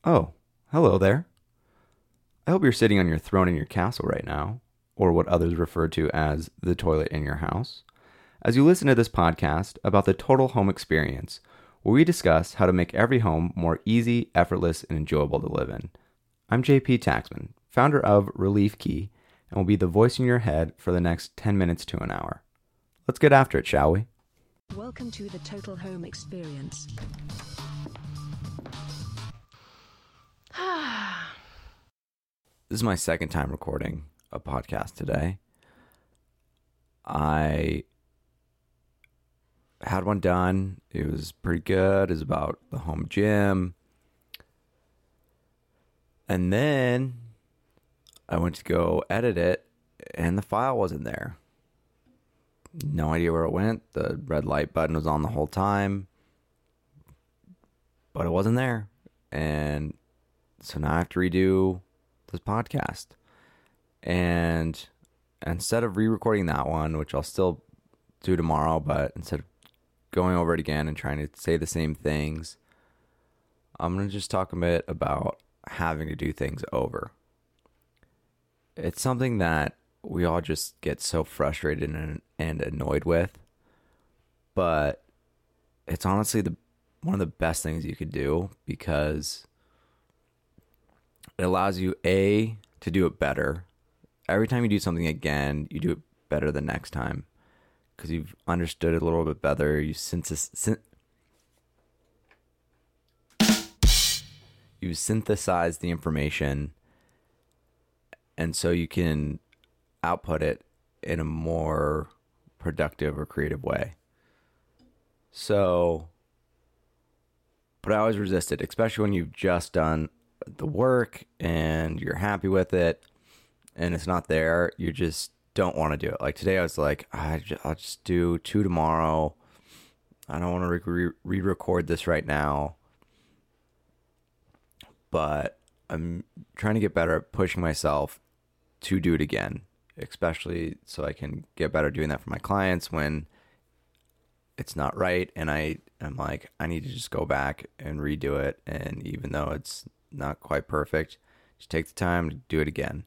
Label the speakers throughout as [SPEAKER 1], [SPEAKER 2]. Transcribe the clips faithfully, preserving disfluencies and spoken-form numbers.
[SPEAKER 1] Oh, hello there. I hope you're sitting on your throne in your castle right now, or what others refer to as the toilet in your house, as you listen to this podcast about the total home experience, where we discuss how to make every home more easy, effortless, and enjoyable to live in. I'm J P Taxman, founder of Relief Key, and will be the voice in your head for the next ten minutes to an hour. Let's get after it, shall we?
[SPEAKER 2] Welcome to the Total Home Experience.
[SPEAKER 1] This is my second time recording a podcast today. I had one done. It was pretty good. It was about the home gym. And then I went to go edit it, and the file wasn't there. No idea where it went. The red light button was on the whole time, but it wasn't there. And so now I have to redo this podcast. And instead of re-recording that one, which I'll still do tomorrow, but instead of going over it again and trying to say the same things, I'm going to just talk a bit about having to do things over. It's something that we all just get so frustrated and, and annoyed with, but it's honestly the one of the best things you could do, because it allows you, A, to do it better. Every time you do something again, you do it better the next time, because you've understood it a little bit better. You synthesis, syn- you synthesize the information, and so you can output it in a more productive or creative way. So, but I always resist it, especially when you've just done the work and you're happy with it and it's not there. You just don't want to do it. Like today I was like, I will just do two tomorrow. I don't want to re- re-record this right now. But I'm trying to get better at pushing myself to do it again, especially so I can get better doing that for my clients when it's not right. And I am like, I need to just go back and redo it. And even though it's not quite perfect, just take the time to do it again.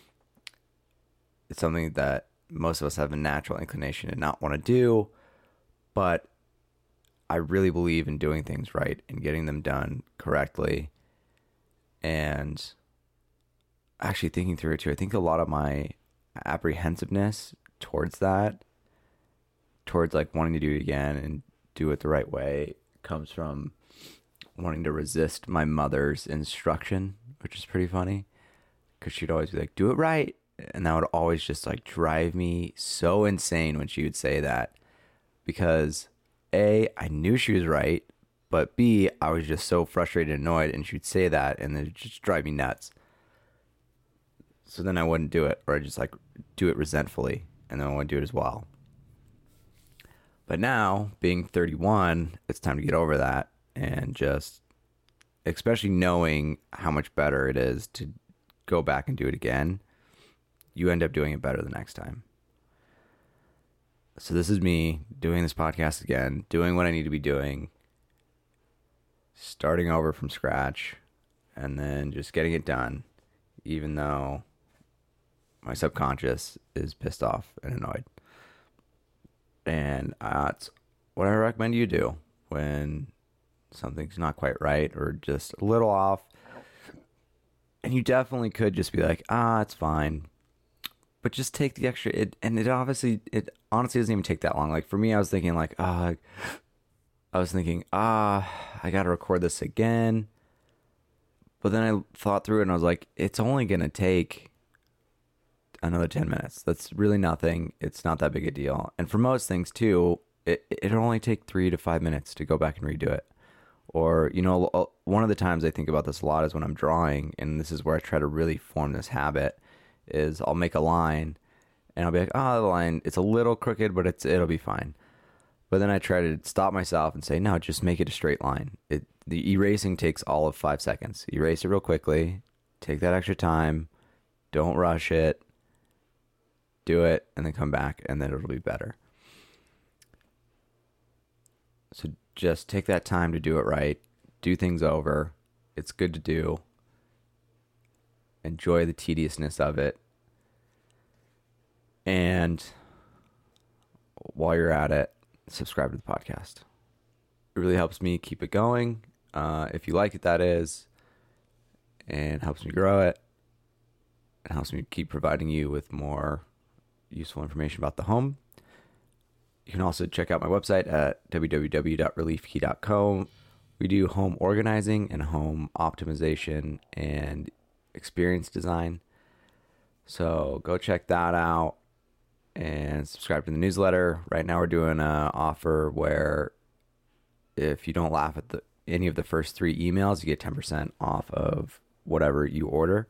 [SPEAKER 1] It's something that most of us have a natural inclination to not want to do, but I really believe in doing things right and getting them done correctly. And actually thinking through it too, I think a lot of my apprehensiveness towards that, towards like wanting to do it again and do it the right way, comes from wanting to resist my mother's instruction, which is pretty funny, because she'd always be like, do it right. And that would always just like drive me so insane when she would say that, because A, I knew she was right, but B, I was just so frustrated and annoyed, and she'd say that and it would just drive me nuts. So then I wouldn't do it, or I'd just like do it resentfully, and then I wouldn't do it as well. But now, being thirty-one, it's time to get over that, and just, especially knowing how much better it is to go back and do it again, you end up doing it better the next time. So this is me doing this podcast again, doing what I need to be doing, starting over from scratch, and then just getting it done, even though my subconscious is pissed off and annoyed. And that's what I recommend you do when something's not quite right or just a little off. And you definitely could just be like, ah, it's fine. But just take the extra, it, and it obviously, it honestly doesn't even take that long. Like for me, I was thinking like, ah, I was thinking, ah, I got to record this again. But then I thought through it and I was like, it's only going to take another ten minutes. That's really nothing. It's not that big a deal. And for most things too, it, it'll only take three to five minutes to go back and redo it. Or, you know, one of the times I think about this a lot is when I'm drawing, and this is where I try to really form this habit, is I'll make a line and I'll be like, oh, the line, it's a little crooked, but it's it'll be fine. But then I try to stop myself and say, no, just make it a straight line. It the erasing takes all of five seconds. Erase it real quickly. Take that extra time. Don't rush it. Do it, and then come back, and then it'll be better. So just take that time to do it right. Do things over. It's good to do. Enjoy the tediousness of it. And while you're at it, subscribe to the podcast. It really helps me keep it going. Uh, if you like it, that is. And helps me grow it. It helps me keep providing you with more useful information about the home. You can also check out my website at w w w dot relief key dot com. We do home organizing and home optimization and experience design. So go check that out and subscribe to the newsletter. Right now we're doing an offer where if you don't laugh at the, any of the first three emails, you get ten percent off of whatever you order.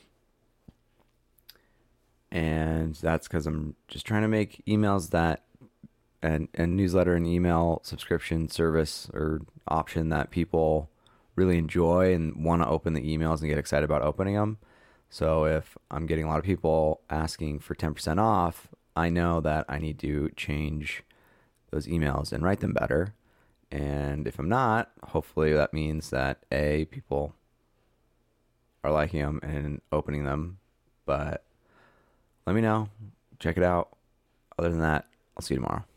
[SPEAKER 1] And that's because I'm just trying to make emails that and, and newsletter and email subscription service or option that people really enjoy and want to open the emails and get excited about opening them. So if I'm getting a lot of people asking for ten percent off, I know that I need to change those emails and write them better. And if I'm not, hopefully that means that A, people are liking them and opening them. But let me know. Check it out. Other than that, I'll see you tomorrow.